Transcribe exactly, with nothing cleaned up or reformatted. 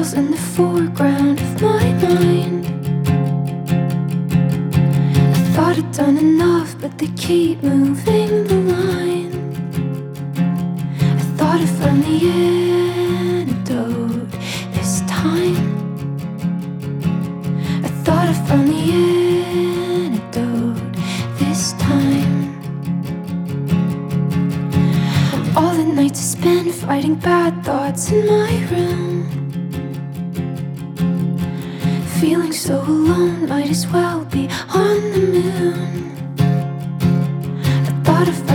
girls in the foreground of my mind. I thought I'd done enough, but they keep moving the line. I thought I found the antidote this time. I thought I found the antidote this time. All the nights I spent fighting bad thoughts in my room, feeling so alone, might as well be on the moon. I thought I